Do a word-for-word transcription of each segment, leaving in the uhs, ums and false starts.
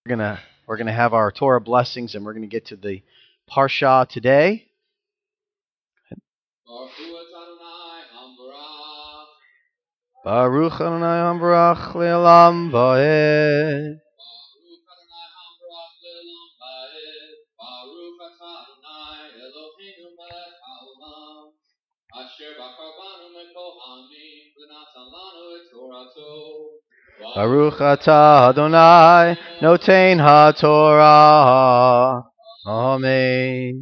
We're gonna we're gonna have our Torah blessings, and we're gonna get to the Parsha today. Baruch Adonai Hambarach Le'olam Va'ed. Baruch atah Adonai noten haTorah. Amen.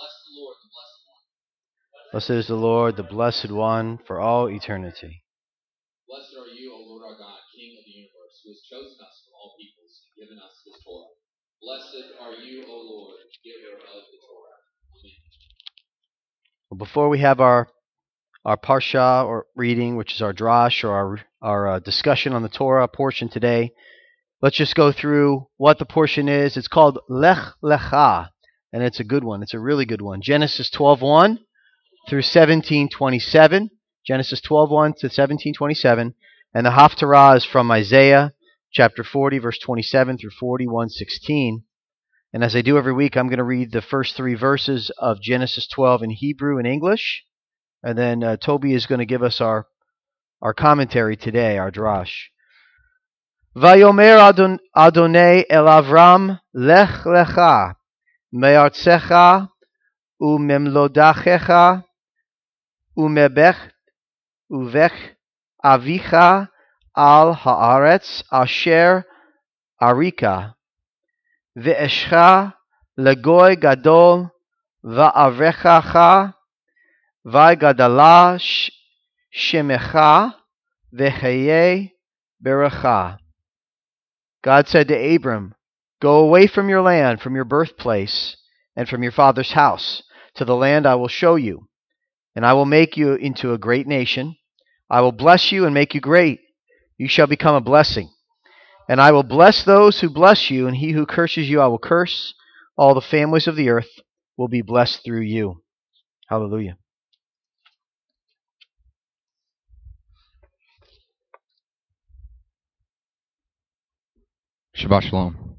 Blessed is the Lord, the Blessed One, for all eternity. Blessed are you, O Lord our God, King of the universe, who has chosen us from all peoples and given us his Torah. Blessed are you, O Lord, giver of the Torah. Amen. Well, before we have our our Parsha or reading, which is our Drash or our our uh, discussion on the Torah portion today, let's just go through what the portion is. It's called Lech Lecha, and it's a good one. It's a really good one. Genesis twelve one through seventeen twenty-seven. Genesis twelve one to seventeen twenty-seven. And the Haftarah is from Isaiah chapter forty, verse twenty-seven through forty-one sixteen. And as I do every week, I'm going to read the first three verses of Genesis twelve in Hebrew and English. And then uh, Toby is going to give us our, our commentary today, our drash. Vayomer Adon, Adonai el Avram, Lech lecha, me'artzecha, u'memlodachecha, u'mebech, uvech, avicha, al haaretz, asher arika, ve'eshcha, legoy gadol, va'avrechacha, va'gadala shemecha, ve'cheye berecha. God said to Abram, "Go away from your land, from your birthplace, and from your father's house, to the land I will show you. And I will make you into a great nation. I will bless you and make you great. You shall become a blessing. And I will bless those who bless you, and he who curses you I will curse. All the families of the earth will be blessed through you." Hallelujah. Shabbat Shalom.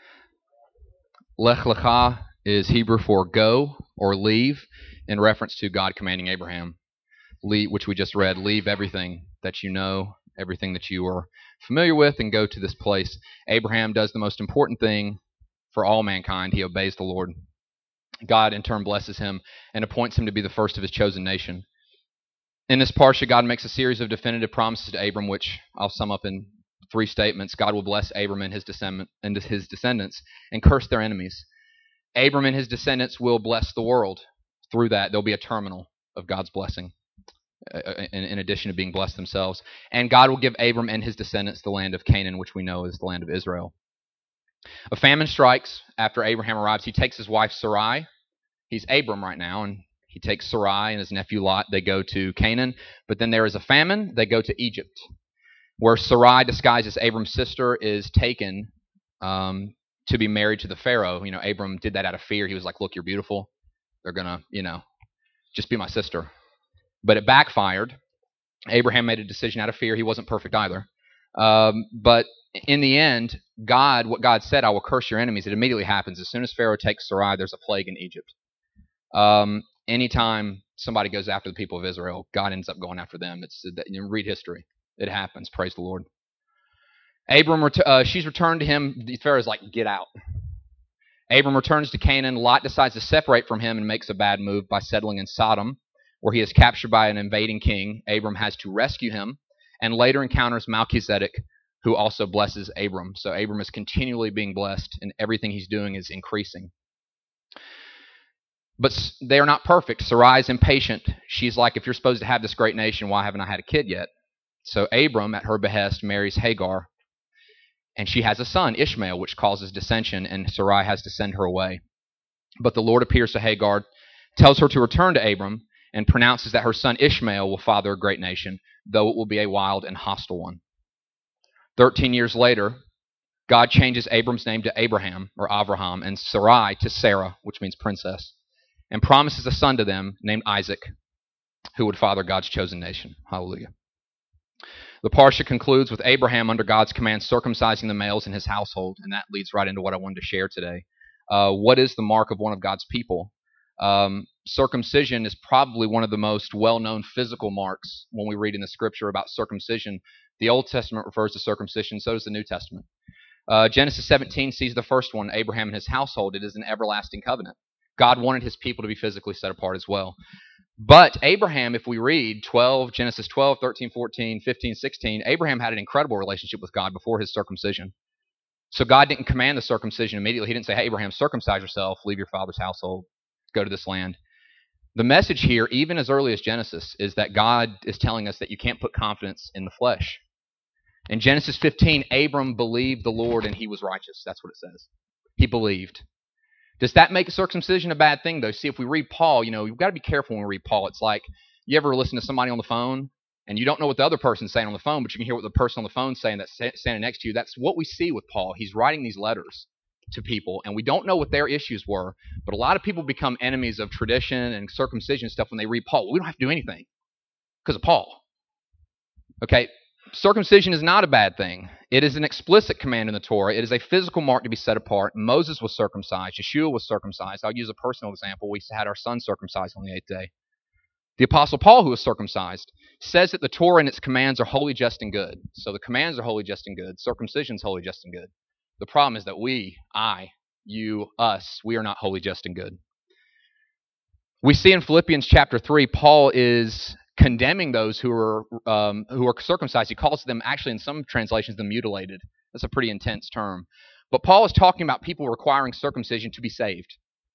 Lech Lecha is Hebrew for go or leave, in reference to God commanding Abraham, leave, which we just read, leave everything that you know, everything that you are familiar with, and go to this place. Abraham does the most important thing for all mankind. He obeys the Lord. God, in turn, blesses him and appoints him to be the first of his chosen nation. In this parsha, God makes a series of definitive promises to Abram, which I'll sum up in three statements. God will bless Abram and his descendant and his descendants and curse their enemies. Abram and his descendants will bless the world. Through that, there'll be a terminal of God's blessing, in, in addition to being blessed themselves. And God will give Abram and his descendants the land of Canaan, which we know is the land of Israel. A famine strikes after Abraham arrives. He takes his wife Sarai. He's Abram right now, and he takes Sarai and his nephew Lot. They go to Canaan. But then there is a famine. They go to Egypt, where Sarai, disguised as Abram's sister, is taken um, to be married to the Pharaoh. You know, Abram did that out of fear. He was like, "Look, you're beautiful. They're going to, you know, just be my sister." But it backfired. Abraham made a decision out of fear. He wasn't perfect either. Um, but in the end, God, what God said, "I will curse your enemies," it immediately happens. As soon as Pharaoh takes Sarai, there's a plague in Egypt. Um, anytime somebody goes after the people of Israel, God ends up going after them. It's you know, read history. It happens. Praise the Lord. Abram, uh, she's returned to him. Pharaoh's like, "Get out." Abram returns to Canaan. Lot decides to separate from him and makes a bad move by settling in Sodom, where he is captured by an invading king. Abram has to rescue him and later encounters Melchizedek, who also blesses Abram. So Abram is continually being blessed, and everything he's doing is increasing. But they are not perfect. Sarai is impatient. She's like, "If you're supposed to have this great nation, why haven't I had a kid yet?" So Abram, at her behest, marries Hagar, and she has a son, Ishmael, which causes dissension, and Sarai has to send her away. But the Lord appears to Hagar, tells her to return to Abram, and pronounces that her son Ishmael will father a great nation, though it will be a wild and hostile one. Thirteen years later, God changes Abram's name to Abraham, or Avraham, and Sarai to Sarah, which means princess, and promises a son to them named Isaac, who would father God's chosen nation. Hallelujah. The Parsha concludes with Abraham, under God's command, circumcising the males in his household, and that leads right into what I wanted to share today. Uh, what is the mark of one of God's people? Um, circumcision is probably one of the most well-known physical marks when we read in the Scripture about circumcision. The Old Testament refers to circumcision, so does the New Testament. Uh, Genesis seventeen sees the first one, Abraham and his household. It is an everlasting covenant. God wanted his people to be physically set apart as well. But Abraham, if we read twelve, Genesis twelve, thirteen, fourteen, fifteen, sixteen, Abraham had an incredible relationship with God before his circumcision. So God didn't command the circumcision immediately. He didn't say, hey, Abraham, circumcise yourself, leave your father's household, go to this land. The message here, even as early as Genesis, is that God is telling us that you can't put confidence in the flesh. In Genesis fifteen, Abram believed the Lord and he was righteous. That's what it says. He believed. Does that make circumcision a bad thing, though? See, if we read Paul, you know, you've got to be careful when we read Paul. It's like, you ever listen to somebody on the phone, and you don't know what the other person's saying on the phone, but you can hear what the person on the phone is saying that's standing next to you. That's what we see with Paul. He's writing these letters to people, and we don't know what their issues were, but a lot of people become enemies of tradition and circumcision stuff when they read Paul. We don't have to do anything because of Paul. Okay, circumcision is not a bad thing. It is an explicit command in the Torah. It is a physical mark to be set apart. Moses was circumcised. Yeshua was circumcised. I'll use a personal example. We had our son circumcised on the eighth day. The Apostle Paul, who was circumcised, says that the Torah and its commands are holy, just, and good. So the commands are holy, just, and good. Circumcision is holy, just, and good. The problem is that we, I, you, us, we are not holy, just, and good. We see in Philippians chapter three, Paul is condemning those who are um, who are circumcised. He calls them, actually in some translations, the mutilated. That's a pretty intense term. But Paul is talking about people requiring circumcision to be saved.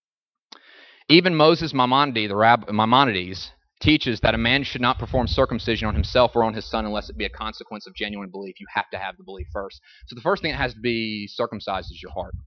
Even Moses Maimonides, the Rab- Maimonides, teaches that a man should not perform circumcision on himself or on his son unless it be a consequence of genuine belief. You have to have the belief first. So the first thing that has to be circumcised is your heart.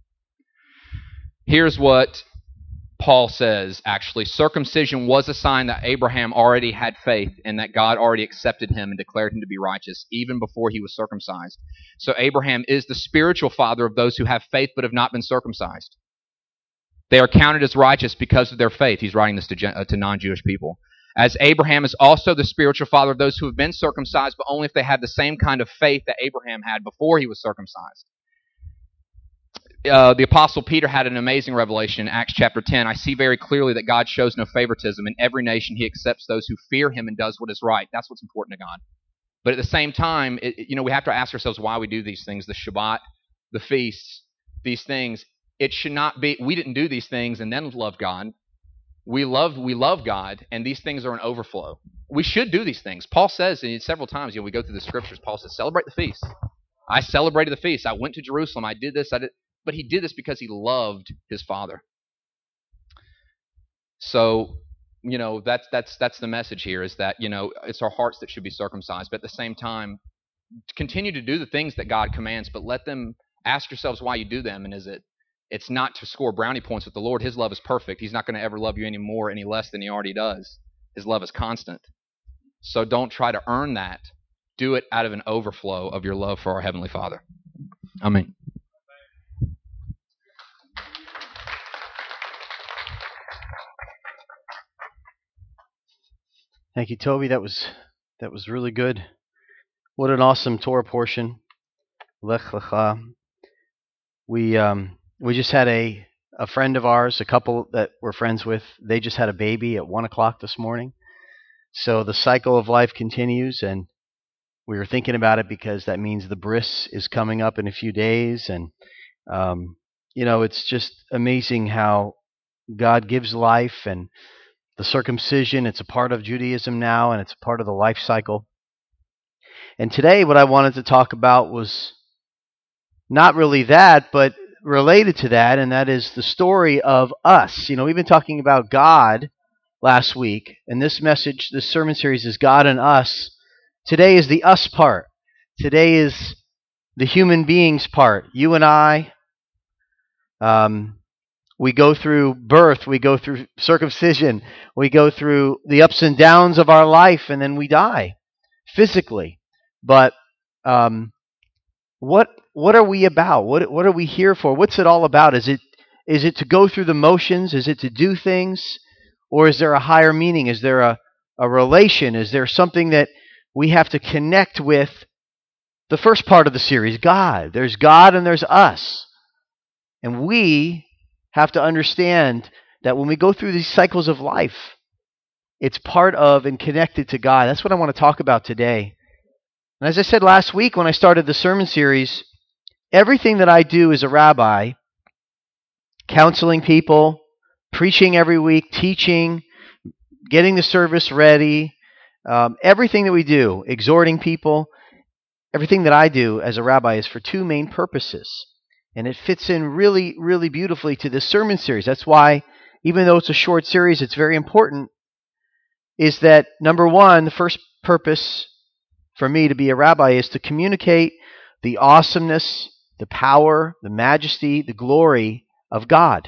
Here's what Paul says, actually. Circumcision was a sign that Abraham already had faith and that God already accepted him and declared him to be righteous even before he was circumcised. So Abraham is the spiritual father of those who have faith but have not been circumcised. They are counted as righteous because of their faith. He's writing this to, uh, to non-Jewish people. As Abraham is also the spiritual father of those who have been circumcised, but only if they have the same kind of faith that Abraham had before he was circumcised. Uh, the Apostle Peter had an amazing revelation in Acts chapter ten. I see very clearly that God shows no favoritism. In every nation, he accepts those who fear him and does what is right. That's what's important to God. But at the same time, it, you know, we have to ask ourselves why we do these things. The Shabbat, the feasts, these things. It should not be, we didn't do these things and then love God. We love, we love God, and these things are an overflow. We should do these things. Paul says and several times, you know, we go through the scriptures, Paul says, celebrate the feast. I celebrated the feast. I went to Jerusalem. I did this. I did. But he did this because he loved his Father. So, you know, that's that's that's the message here, is that, you know, it's our hearts that should be circumcised. But at the same time, continue to do the things that God commands, but let them, ask yourselves why you do them. And is it, it's not to score brownie points with the Lord. His love is perfect. He's not going to ever love you any more, any less than he already does. His love is constant. So don't try to earn that. Do it out of an overflow of your love for our Heavenly Father. Amen. Thank you, Toby. That was that was really good. What an awesome Torah portion. Lech Lecha. We um we just had a a friend of ours, a couple that we're friends with. They just had a baby at one o'clock this morning. So the cycle of life continues, and we were thinking about it because that means the bris is coming up in a few days, and um, you know, it's just amazing how God gives life, and the circumcision, it's a part of Judaism now, and it's a part of the life cycle. And today what I wanted to talk about was not really that, but related to that, and that is the story of us. You know, we've been talking about God last week, and this message, this sermon series is God and us. Today is the us part. Today is the human beings part. You and I, um, we go through birth, we go through circumcision, we go through the ups and downs of our life, and then we die physically. But um, what what are we about? What what are we here for? What's it all about? Is it is it to go through the motions? Is it to do things? Or is there a higher meaning? Is there a, a relation? Is there something that we have to connect with the first part of the series, God. There's God and there's us. And we have to understand that when we go through these cycles of life, it's part of and connected to God. That's what I want to talk about today. And as I said last week when I started the sermon series, everything that I do as a rabbi, counseling people, preaching every week, teaching, getting the service ready, um, everything that we do, exhorting people, everything that I do as a rabbi is for two main purposes. And it fits in really, really beautifully to this sermon series. That's why, even though it's a short series, it's very important, is that, number one, the first purpose for me to be a rabbi is to communicate the awesomeness, the power, the majesty, the glory of God.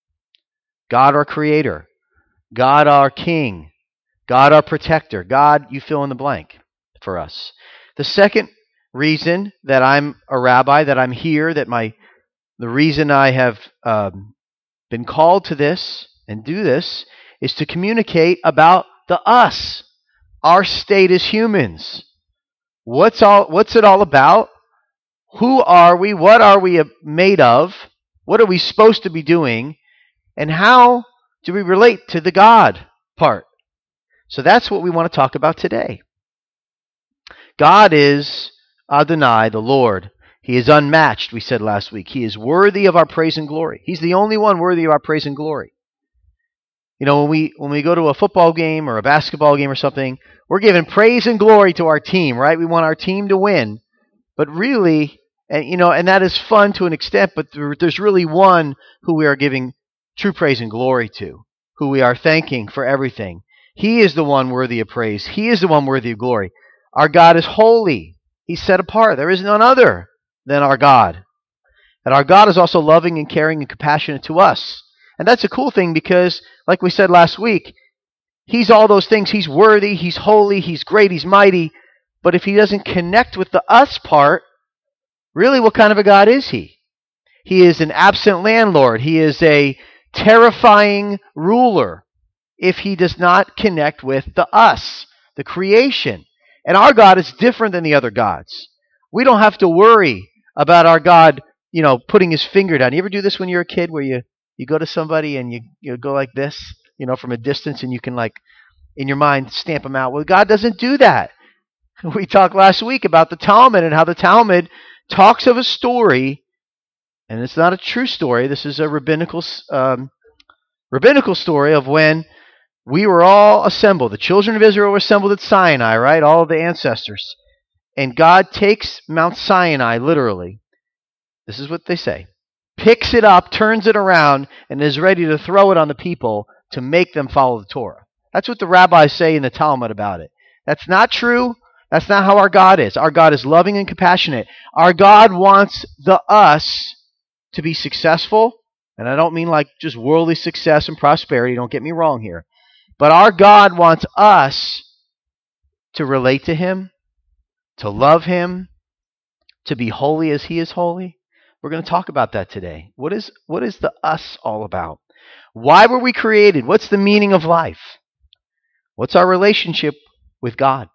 God our Creator. God our King. God our Protector. God, you fill in the blank for us. The second reason that I'm a rabbi, that I'm here, that my the reason I have um, been called to this and do this is to communicate about the us, our state as humans. What's all? What's it all about? Who are we? What are we made of? What are we supposed to be doing? And how do we relate to the God part? So that's what we want to talk about today. God is Adonai, the Lord. He is unmatched, we said last week. He is worthy of our praise and glory. He's the only one worthy of our praise and glory. You know, when we when we go to a football game or a basketball game or something, we're giving praise and glory to our team, right? We want our team to win. But really, and you know, and that is fun to an extent, but there, there's really one who we are giving true praise and glory to, who we are thanking for everything. He is the one worthy of praise. He is the one worthy of glory. Our God is holy. He's set apart. There is none other than our God. And our God is also loving and caring and compassionate to us. And that's a cool thing because, like we said last week, He's all those things. He's worthy, He's holy, He's great, He's mighty. But if He doesn't connect with the us part, really what kind of a God is He? He is an absent landlord. He is a terrifying ruler if He does not connect with the us, the creation. And our God is different than the other gods. We don't have to worry about our God, you know, putting His finger down. You ever do this when you're a kid where you, you go to somebody and you, you go like this, you know, from a distance, and you can, like, in your mind, stamp them out? Well, God doesn't do that. We talked last week about the Talmud and how the Talmud talks of a story, and it's not a true story. This is a rabbinical um, rabbinical story of when we were all assembled. The children of Israel were assembled at Sinai, right? All of the ancestors. And God takes Mount Sinai, literally. This is what they say. Picks it up, turns it around, and is ready to throw it on the people to make them follow the Torah. That's what the rabbis say in the Talmud about it. That's not true. That's not how our God is. Our God is loving and compassionate. Our God wants the us to be successful. And I don't mean like just worldly success and prosperity. Don't get me wrong here. But our God wants us to relate to Him, to love Him, to be holy as He is holy. We're going to talk about that today. What is, what is the us all about? Why were we created? What's the meaning of life? What's our relationship with God?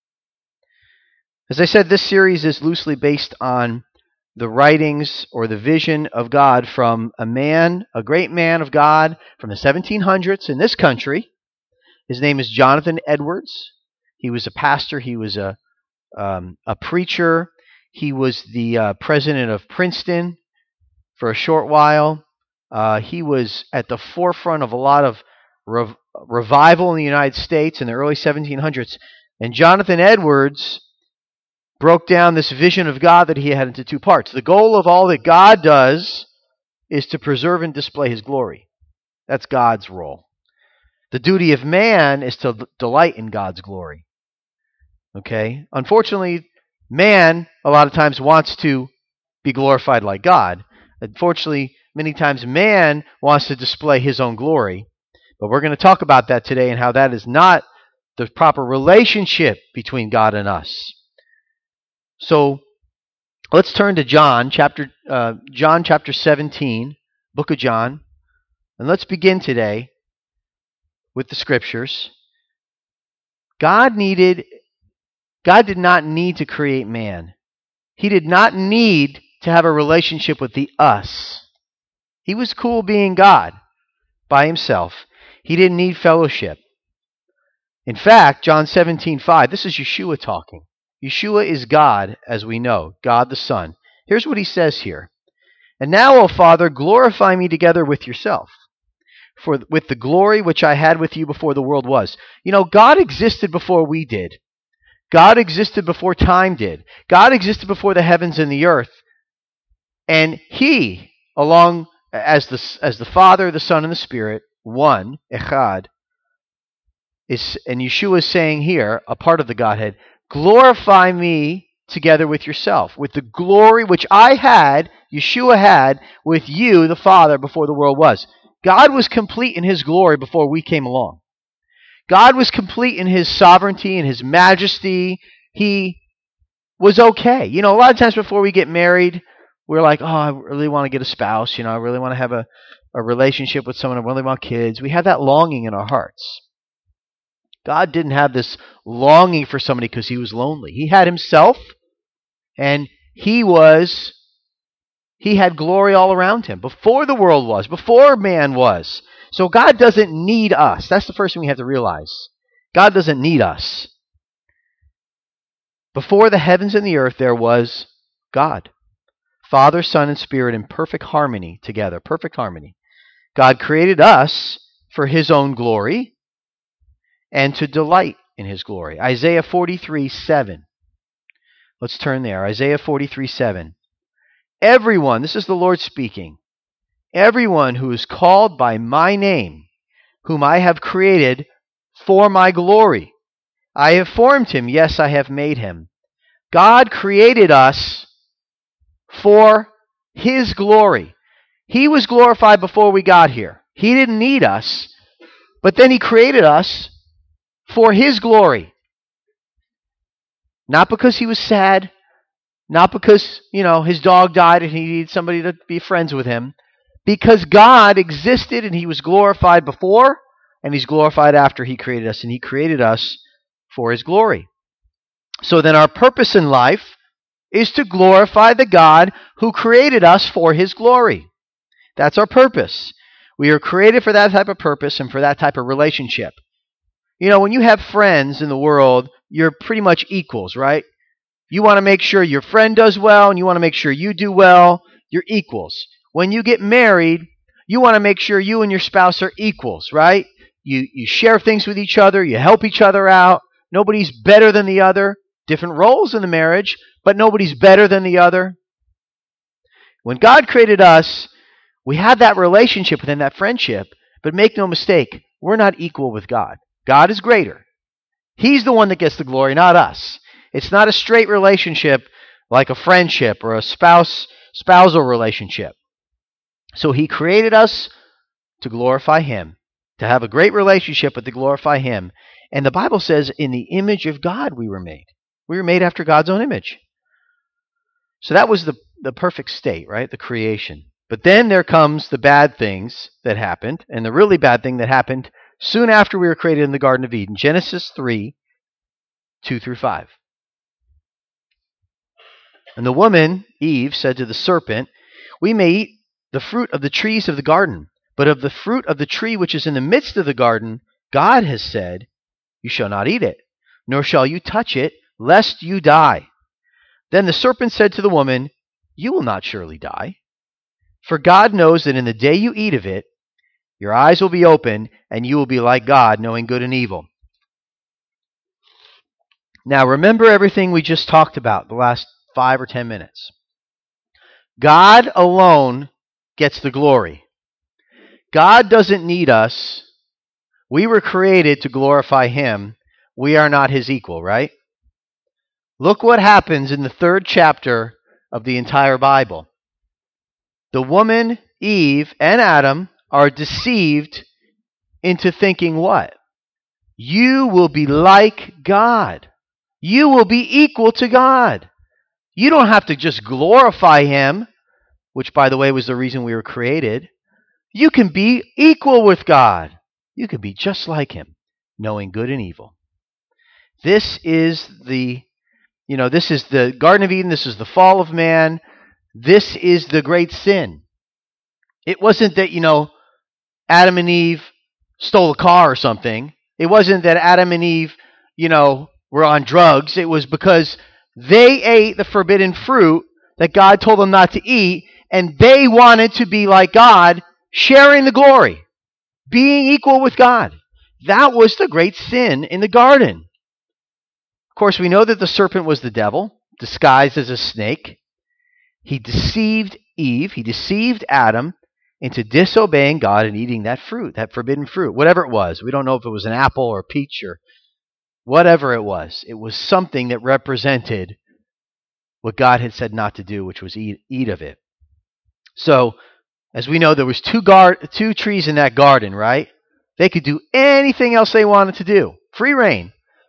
As I said, this series is loosely based on the writings or the vision of God from a man, a great man of God from the seventeen hundreds in this country. His name is Jonathan Edwards. He was a pastor. He was a um, a preacher. He was the uh, president of Princeton for a short while. Uh, he was at the forefront of a lot of rev- revival in the United States in the early seventeen hundreds. And Jonathan Edwards broke down this vision of God that he had into two parts. The goal of all that God does is to preserve and display His glory. That's God's role. The duty of man is to delight in God's glory. Okay? Unfortunately, man a lot of times wants to be glorified like God. Unfortunately, many times man wants to display his own glory. But we're going to talk about that today and how that is not the proper relationship between God and us. So let's turn to John chapter uh, John chapter seventeen, book of John, and let's begin today with the scriptures. God needed God did not need to create man. He did not need to have a relationship with the us. He was cool being God by himself. He didn't need fellowship. In fact, John seventeen five, this is Yeshua talking. Yeshua is God, as we know, God the Son. Here's what he says here. And now, O Father, glorify me together with yourself, for with the glory which I had with you before the world was. You know, God existed before we did. God existed before time did. God existed before the heavens and the earth. And he, along as the, as the Father, the Son, and the Spirit, one, Echad, is, and Yeshua is saying here, a part of the Godhead, glorify me together with yourself, with the glory which I had, Yeshua had, with you, the Father, before the world was. God was complete in his glory before we came along. God was complete in his sovereignty and his majesty. He was okay. You know, a lot of times before we get married, we're like, oh, I really want to get a spouse. You know, I really want to have a, a relationship with someone. I really want kids. We have that longing in our hearts. God didn't have this longing for somebody because he was lonely. He had himself, and he was, he had glory all around him before the world was, before man was. So God doesn't need us. That's the first thing we have to realize. God doesn't need us. Before the heavens and the earth, there was God. Father, Son, and Spirit in perfect harmony together. Perfect harmony. God created us for his own glory and to delight in his glory. Isaiah forty-three seven. Let's turn there. Isaiah forty-three seven. Everyone, this is the Lord speaking, everyone who is called by my name, whom I have created for my glory. I have formed him, yes, I have made him. God created us for his glory. He was glorified before we got here. He didn't need us, but then he created us for his glory. Not because he was sad, not because, you know, his dog died and he needed somebody to be friends with him. Because God existed and he was glorified before and he's glorified after he created us, and he created us for his glory. So then our purpose in life is to glorify the God who created us for his glory. That's our purpose. We are created for that type of purpose and for that type of relationship. You know, when you have friends in the world, you're pretty much equals, right? You want to make sure your friend does well, and you want to make sure you do well. You're equals. When you get married, you want to make sure you and your spouse are equals, right? You you share things with each other. You help each other out. Nobody's better than the other. Different roles in the marriage, but nobody's better than the other. When God created us, we had that relationship within that friendship, but make no mistake, we're not equal with God. God is greater. He's the one that gets the glory, not us. It's not a straight relationship like a friendship or a spouse spousal relationship. So he created us to glorify him, to have a great relationship, but to glorify him. And the Bible says, in the image of God we were made. We were made after God's own image. So that was the, the perfect state, right? The creation. But then there comes the bad things that happened, and the really bad thing that happened soon after we were created in the Garden of Eden. Genesis three, two through five. And the woman, Eve, said to the serpent, we may eat the fruit of the trees of the garden, but of the fruit of the tree which is in the midst of the garden, God has said, you shall not eat it, nor shall you touch it, lest you die. Then the serpent said to the woman, you will not surely die. For God knows that in the day you eat of it, your eyes will be open, and you will be like God, knowing good and evil. Now remember everything we just talked about the last five or ten minutes. God alone gets the glory. God doesn't need us. We were created to glorify him. We are not his equal, right? Look what happens in the third chapter of the entire Bible. The woman, Eve, and Adam are deceived into thinking what? You will be like God. You will be equal to God. You don't have to just glorify him, which, by the way, was the reason we were created. You can be equal with God. You can be just like him, knowing good and evil. This is the You know, this is the Garden of Eden. This is the fall of man. This is the great sin. It wasn't that, you know, Adam and Eve stole a car or something. It wasn't that Adam and Eve, you know, were on drugs. It was because they ate the forbidden fruit that God told them not to eat, and they wanted to be like God, sharing the glory, being equal with God. That was the great sin in the garden. Of course, we know that the serpent was the devil, disguised as a snake. He deceived Eve, he deceived Adam into disobeying God and eating that fruit, that forbidden fruit, whatever it was. We don't know if it was an apple or a peach or whatever it was. It was something that represented what God had said not to do, which was eat, eat of it. So, as we know, there was two guard, two trees in that garden, right? They could do anything else they wanted to do. Free reign.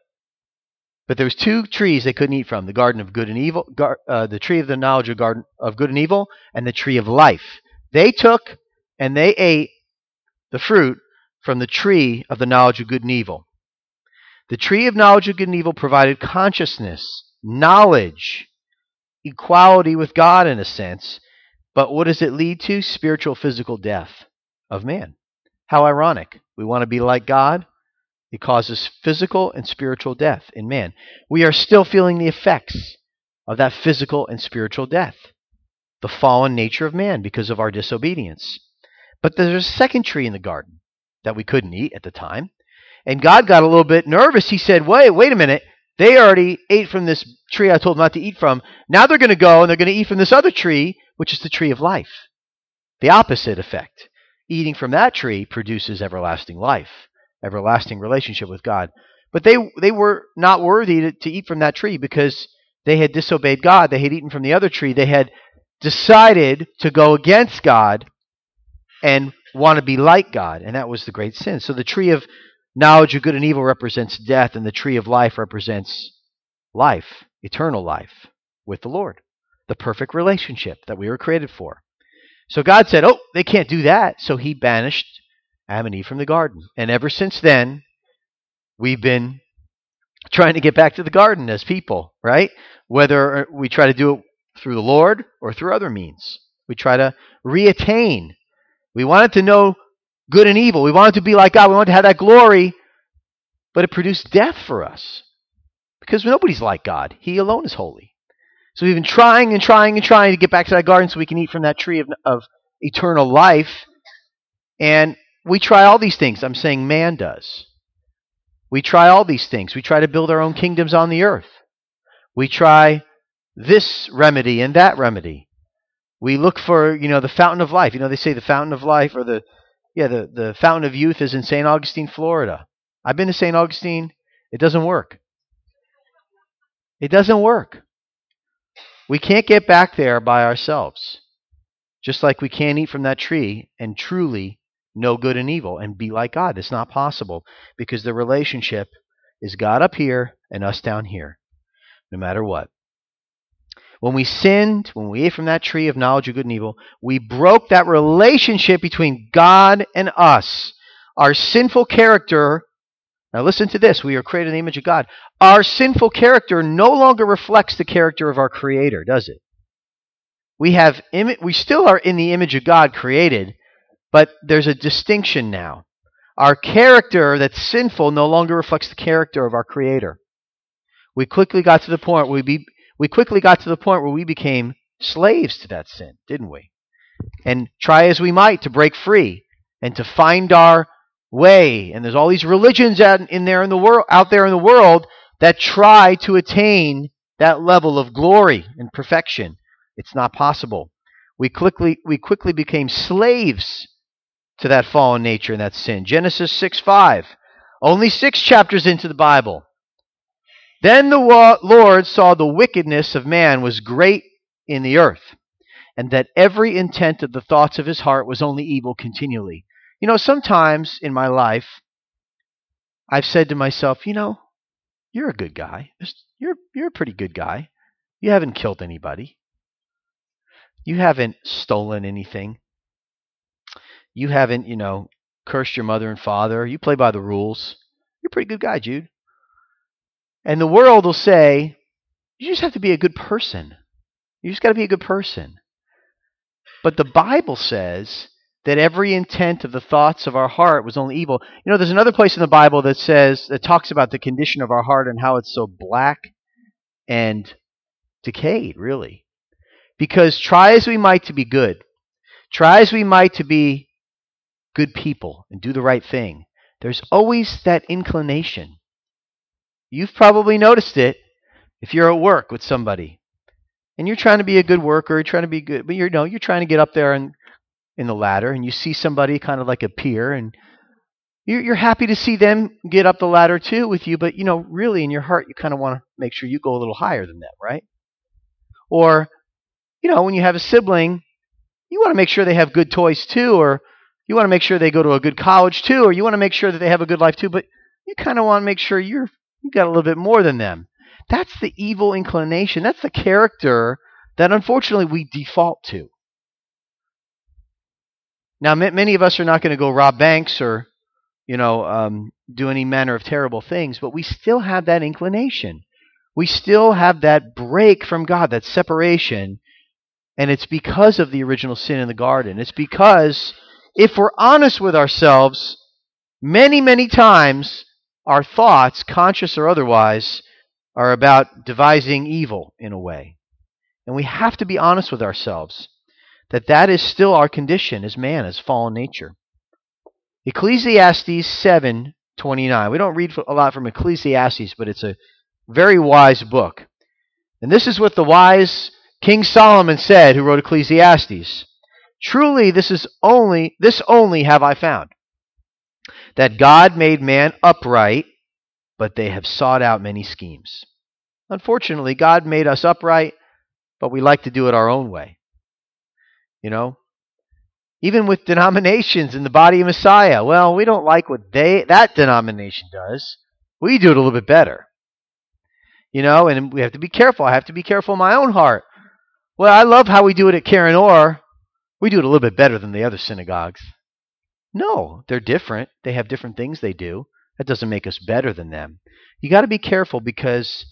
But there was two trees they couldn't eat from: the garden of good and evil, gar, uh, the tree of the knowledge of, garden, of good and evil, and the tree of life. They took and they ate the fruit from the tree of the knowledge of good and evil. The tree of knowledge of good and evil provided consciousness, knowledge, equality with God in a sense. But what does it lead to? Spiritual, physical death of man. How ironic. We want to be like God. It causes physical and spiritual death in man. We are still feeling the effects of that physical and spiritual death, the fallen nature of man because of our disobedience. But there's a second tree in the garden that we couldn't eat at the time. And God got a little bit nervous. He said, wait, wait a minute. They already ate from this tree I told them not to eat from. Now they're going to go and they're going to eat from this other tree, which is the tree of life. The opposite effect. Eating from that tree produces everlasting life, everlasting relationship with God. But they they were not worthy to, to eat from that tree because they had disobeyed God. They had eaten from the other tree. They had decided to go against God and want to be like God. And that was the great sin. So the tree of knowledge of good and evil represents death, and the tree of life represents life, eternal life with the Lord, the perfect relationship that we were created for. So God said, oh, they can't do that. So he banished Adam and Eve from the garden. And ever since then, we've been trying to get back to the garden as people, right? Whether we try to do it through the Lord or through other means. We try to reattain. We wanted to know good and evil. We wanted to be like God. We wanted to have that glory. But it produced death for us. Because nobody's like God. He alone is holy. So we've been trying and trying and trying to get back to that garden so we can eat from that tree of, of eternal life. And we try all these things. I'm saying man does. We try all these things. We try to build our own kingdoms on the earth. We try this remedy and that remedy. We look for, you know, the fountain of life. You know, they say the fountain of life or the, yeah, the, the fountain of youth is in Saint Augustine, Florida. I've been to Saint Augustine. It doesn't work. It doesn't work. We can't get back there by ourselves. Just like we can't eat from that tree and truly know good and evil and be like God. It's not possible because the relationship is God up here and us down here, no matter what. When we sinned, when we ate from that tree of knowledge of good and evil, we broke that relationship between God and us. Our sinful character, now listen to this, we are created in the image of God. Our sinful character no longer reflects the character of our Creator, does it? We have imi- we still are in the image of God created, but there's a distinction now. Our character that's sinful no longer reflects the character of our Creator. We quickly got to the point where we be, we quickly got to the point where we became slaves to that sin, didn't we? And try as we might to break free and to find our way. And there's all these religions out in there in the world, out there in the world that try to attain that level of glory and perfection. It's not possible. We quickly we quickly became slaves to that fallen nature and that sin. Genesis six five. Only six chapters into the Bible. Then the Lord saw the wickedness of man was great in the earth, and that every intent of the thoughts of his heart was only evil continually. You know, sometimes in my life, I've said to myself, you know, you're a good guy. You're, you're a pretty good guy. You haven't killed anybody. You haven't stolen anything. You haven't, you know, cursed your mother and father. You play by the rules. You're a pretty good guy, Jude. And the world will say, You just have to be a good person. You just got to be a good person. But the Bible says that every intent of the thoughts of our heart was only evil. You know, there's another place in the Bible that says, that talks about the condition of our heart and how it's so black and decayed, really. Because try as we might to be good, try as we might to be good people and do the right thing, there's always that inclination. You've probably noticed it if you're at work with somebody and you're trying to be a good worker, you're trying to be good, but you're no, you're trying to get up there and in the ladder, and you see somebody kind of like a peer, and you're, you're happy to see them get up the ladder too with you, but you know, really in your heart, you kind of want to make sure you go a little higher than them, right? Or, you know, when you have a sibling, you want to make sure they have good toys too, or you want to make sure they go to a good college too, or you want to make sure that they have a good life too, but you kind of want to make sure you're you got a little bit more than them. That's the evil inclination. That's the character that unfortunately we default to. Now, many of us are not going to go rob banks or, you know, um, do any manner of terrible things, but we still have that inclination. We still have that break from God, that separation, and it's because of the original sin in the garden. It's because, if we're honest with ourselves, many, many times our thoughts, conscious or otherwise, are about devising evil in a way. And we have to be honest with ourselves that that is still our condition as man, as fallen nature. Ecclesiastes seven twenty-nine. We don't read a lot from Ecclesiastes, but it's a very wise book. And this is what the wise King Solomon said, who wrote Ecclesiastes. Truly, this is only this only have I found, that God made man upright, but they have sought out many schemes. Unfortunately, God made us upright, but we like to do it our own way. You know, even with denominations in the body of Messiah, well, we don't like what they that denomination does. We do it a little bit better. You know, and we have to be careful. I have to be careful in my own heart. Well, I love how we do it at Karen Orr. We do it a little bit better than the other synagogues. No, they're different. They have different things they do. That doesn't make us better than them. You got to be careful because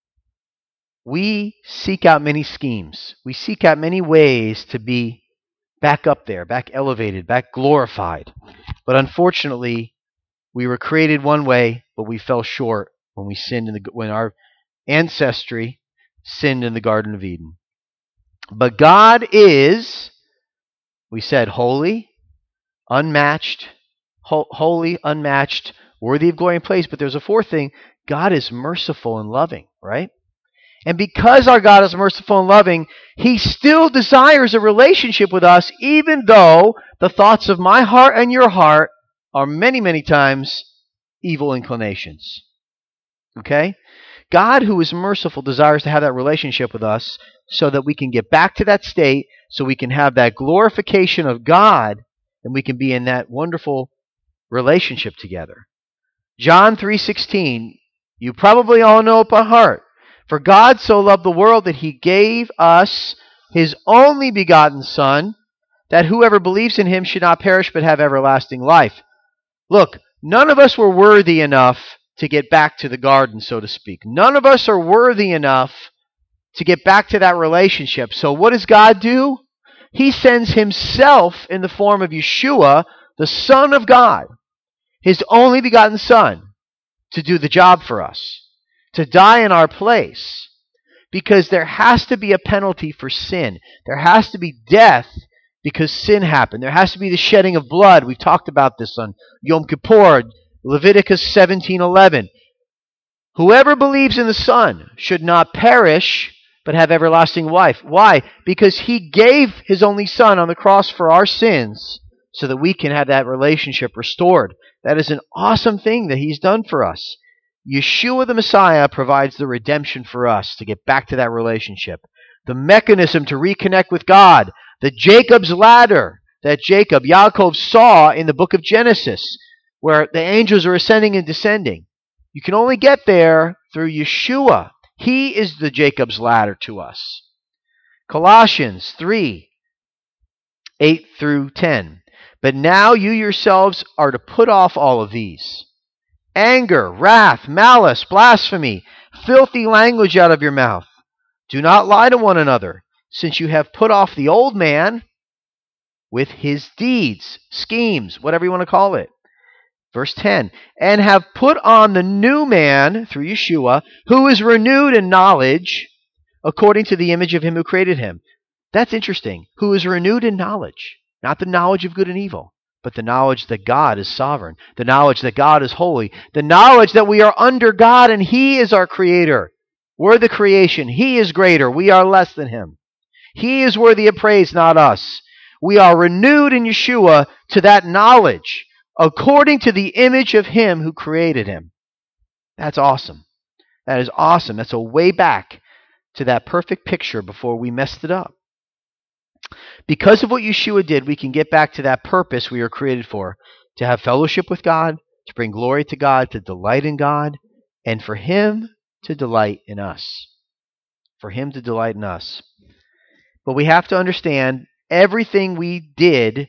we seek out many schemes. We seek out many ways to be back up there, back elevated, back glorified. But unfortunately, we were created one way, but we fell short when we sinned in the when our ancestry sinned in the Garden of Eden. But God is, we said, holy, unmatched, ho- holy, unmatched, worthy of glory and praise. But there's a fourth thing. God is merciful and loving, right? And because our God is merciful and loving, He still desires a relationship with us, even though the thoughts of my heart and your heart are many, many times evil inclinations. Okay? God, who is merciful, desires to have that relationship with us so that we can get back to that state, so we can have that glorification of God, and we can be in that wonderful relationship together. John three sixteen, you probably all know it by heart. For God so loved the world that He gave us His only begotten Son, that whoever believes in Him should not perish but have everlasting life. Look, none of us were worthy enough to get back to the garden, so to speak. None of us are worthy enough to get back to that relationship. So what does God do? He sends Himself in the form of Yeshua, the Son of God, His only begotten Son, to do the job for us, to die in our place, because there has to be a penalty for sin. There has to be death because sin happened. There has to be the shedding of blood. We've talked about this on Yom Kippur, Leviticus seventeen eleven. Whoever believes in the Son should not perish, but have everlasting life. Why? Because He gave His only Son on the cross for our sins so that we can have that relationship restored. That is an awesome thing that He's done for us. Yeshua the Messiah provides the redemption for us to get back to that relationship. The mechanism to reconnect with God. The Jacob's ladder that Jacob, Yaakov, saw in the book of Genesis, where the angels are ascending and descending. You can only get there through Yeshua. He is the Jacob's ladder to us. Colossians three, eight through ten. But now you yourselves are to put off all of these: anger, wrath, malice, blasphemy, filthy language out of your mouth. Do not lie to one another, since you have put off the old man with his deeds, schemes, whatever you want to call it. Verse ten, and have put on the new man, through Yeshua, who is renewed in knowledge, according to the image of him who created him. That's interesting. Who is renewed in knowledge. Not the knowledge of good and evil, but the knowledge that God is sovereign, the knowledge that God is holy, the knowledge that we are under God and he is our creator. We're the creation. He is greater. We are less than him. He is worthy of praise, not us. We are renewed in Yeshua to that knowledge, according to the image of him who created him. That's awesome. That is awesome. That's a way back to that perfect picture before we messed it up. Because of what Yeshua did, we can get back to that purpose we were created for, to have fellowship with God, to bring glory to God, to delight in God, and for him to delight in us. For him to delight in us. But we have to understand everything we did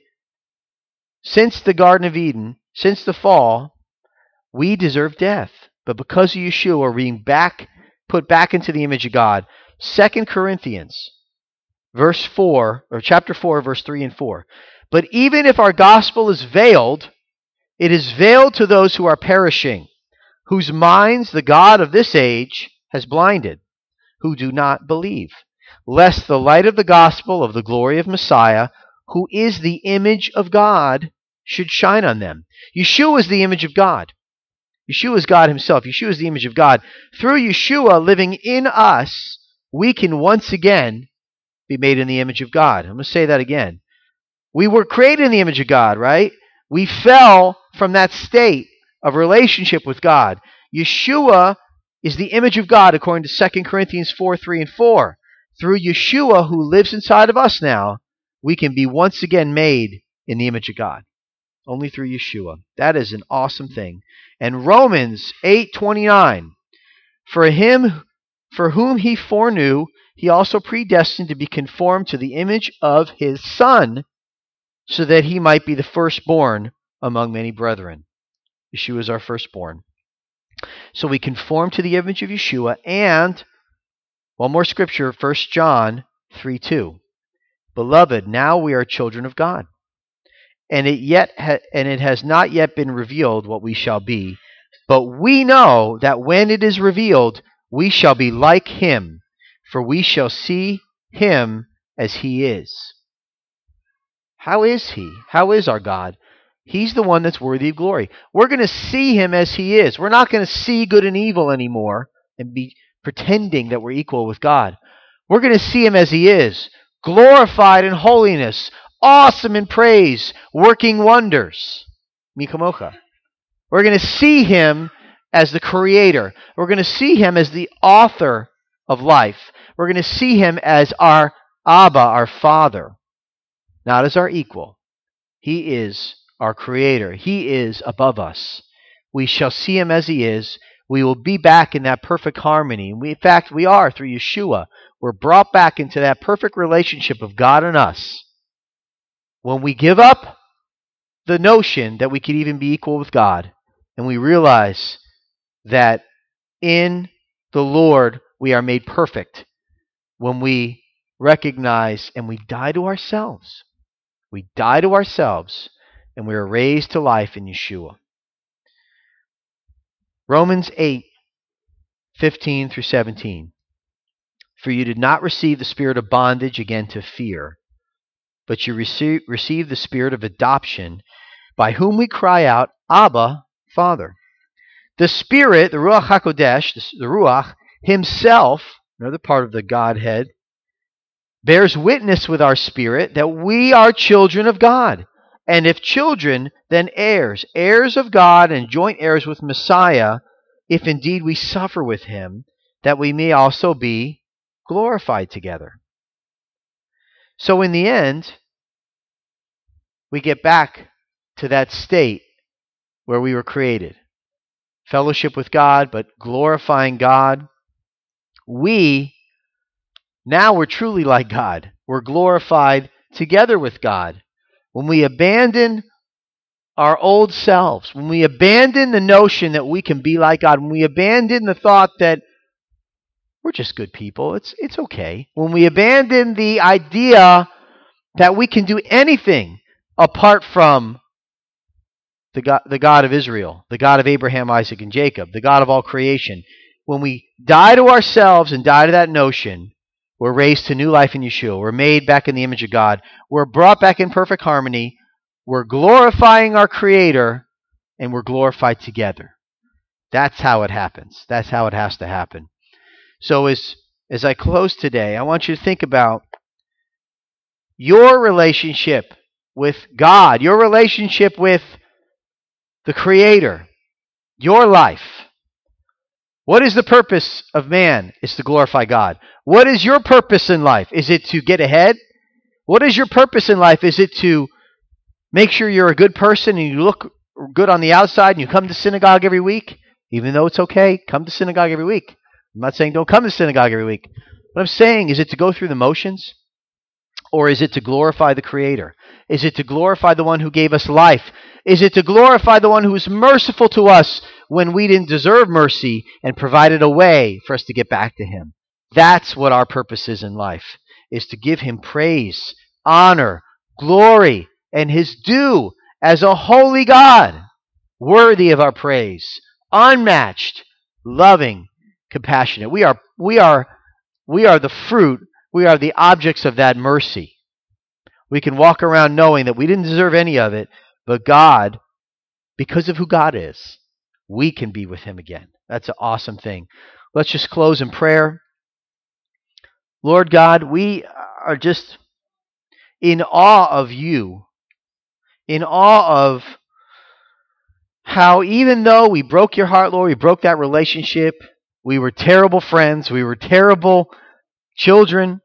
since the Garden of Eden, since the fall, we deserve death. But because of Yeshua, we're being back, put back into the image of God. Second Corinthians, verse four, or chapter four, verse three and four. But even if our gospel is veiled, it is veiled to those who are perishing, whose minds the God of this age has blinded, who do not believe, lest the light of the gospel of the glory of Messiah, who is the image of God, should shine on them. Yeshua is the image of God. Yeshua is God himself. Yeshua is the image of God. Through Yeshua living in us, we can once again be made in the image of God. I'm going to say that again. We were created in the image of God, right? We fell from that state of relationship with God. Yeshua is the image of God according to Second Corinthians four, three and four. Through Yeshua, who lives inside of us now, we can be once again made in the image of God. Only through Yeshua. That is an awesome thing. And Romans eight twenty-nine. For him, for whom he foreknew, he also predestined to be conformed to the image of his Son, so that he might be the firstborn among many brethren. Yeshua is our firstborn. So we conform to the image of Yeshua. And one more scripture, First John three two. Beloved, now we are children of God, and it yet ha- and it has not yet been revealed what we shall be, but we know that when it is revealed, we shall be like him, for we shall see him as he is. How is he? How is our God? He's the one that's worthy of glory. We're going to see him as he is. We're not going to see good and evil anymore and be pretending that we're equal with God. We're going to see him as he is, glorified in holiness, awesome in praise, working wonders. Mikamocha. We're going to see him as the creator. We're going to see him as the author of life. We're going to see him as our Abba, our Father, not as our equal. He is our creator. He is above us. We shall see him as he is. We will be back in that perfect harmony. We, in fact, we are through Yeshua. We're brought back into that perfect relationship of God and us. When we give up the notion that we could even be equal with God, and we realize that in the Lord we are made perfect, when we recognize and we die to ourselves. We die to ourselves, and we are raised to life in Yeshua. Romans eight, fifteen through seventeen. For you did not receive the spirit of bondage again to fear, but you receive, received the spirit of adoption, by whom we cry out, Abba, Father. The Spirit, the Ruach HaKodesh, the, the Ruach, himself, another part of the Godhead, bears witness with our spirit that we are children of God. And if children, then heirs, heirs of God and joint heirs with Messiah, if indeed we suffer with him, that we may also be glorified together. So in the end, we get back to that state where we were created. Fellowship with God, but glorifying God. We, now we're truly like God. We're glorified together with God. When we abandon our old selves, when we abandon the notion that we can be like God, when we abandon the thought that we're just good people. It's it's okay. When we abandon the idea that we can do anything apart from the God, the God of Israel, the God of Abraham, Isaac, and Jacob, the God of all creation, when we die to ourselves and die to that notion, we're raised to new life in Yeshua. We're made back in the image of God. We're brought back in perfect harmony. We're glorifying our Creator, and we're glorified together. That's how it happens. That's how it has to happen. So as, as I close today, I want you to think about your relationship with God, your relationship with the Creator, your life. What is the purpose of man? It's to glorify God. What is your purpose in life? Is it to get ahead? What is your purpose in life? Is it to make sure you're a good person and you look good on the outside and you come to synagogue every week? Even though it's okay, come to synagogue every week. I'm not saying don't come to synagogue every week. What I'm saying, is it to go through the motions? Or is it to glorify the Creator? Is it to glorify the one who gave us life? Is it to glorify the one who was merciful to us when we didn't deserve mercy and provided a way for us to get back to Him? That's what our purpose is in life, is to give Him praise, honor, glory, and His due as a holy God, worthy of our praise, unmatched, loving, compassionate. We are, we are, we are the fruit. We are the objects of that mercy. We can walk around knowing that we didn't deserve any of it, but God, because of who God is, we can be with Him again. That's an awesome thing. Let's just close in prayer. Lord God, we are just in awe of You, in awe of how even though we broke Your heart, Lord, we broke that relationship, we were terrible friends, we were terrible children,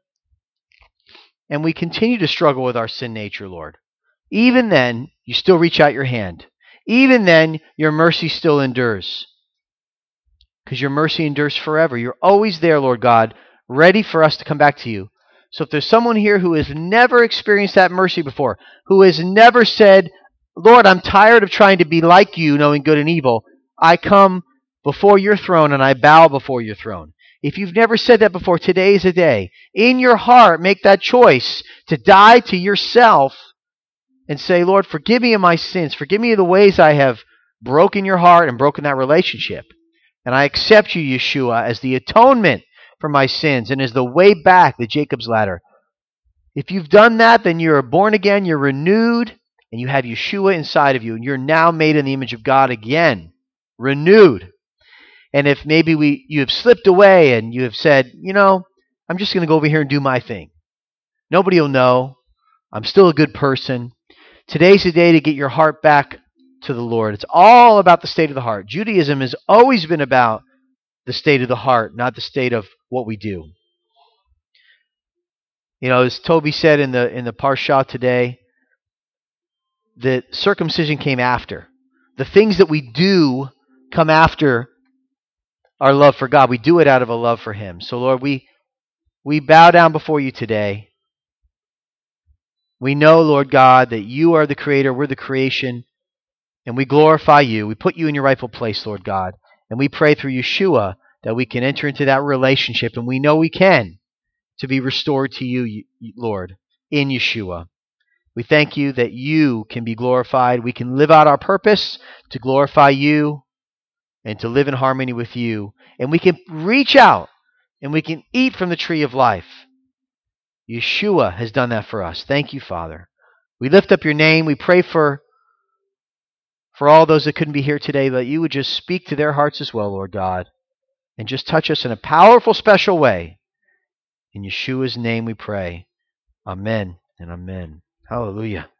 and we continue to struggle with our sin nature, Lord. Even then, You still reach out Your hand. Even then, Your mercy still endures. Because Your mercy endures forever. You're always there, Lord God, ready for us to come back to You. So if there's someone here who has never experienced that mercy before, who has never said, Lord, I'm tired of trying to be like You, knowing good and evil, I come before Your throne and I bow before Your throne. If you've never said that before, today is a day. In your heart, make that choice to die to yourself and say, Lord, forgive me of my sins. Forgive me of the ways I have broken Your heart and broken that relationship. And I accept You, Yeshua, as the atonement for my sins and as the way back, the Jacob's ladder. If you've done that, then you're born again, you're renewed, and you have Yeshua inside of you, and you're now made in the image of God again, renewed. And if maybe we you have slipped away and you have said, you know, I'm just going to go over here and do my thing. Nobody will know. I'm still a good person. Today's the day to get your heart back to the Lord. It's all about the state of the heart. Judaism has always been about the state of the heart, not the state of what we do. You know, as Toby said in the in the Parsha today, that circumcision came after. The things that we do come after our love for God. We do it out of a love for Him. So Lord, we we bow down before You today. We know, Lord God, that You are the Creator, we're the creation, and we glorify You. We put You in Your rightful place, Lord God. And we pray through Yeshua that we can enter into that relationship, and we know we can, to be restored to You, Lord, in Yeshua. We thank You that You can be glorified. We can live out our purpose to glorify You and to live in harmony with You. And we can reach out and we can eat from the tree of life. Yeshua has done that for us. Thank You, Father. We lift up Your name. We pray for, for all those that couldn't be here today, that You would just speak to their hearts as well, Lord God, and just touch us in a powerful, special way. In Yeshua's name we pray. Amen and amen. Hallelujah.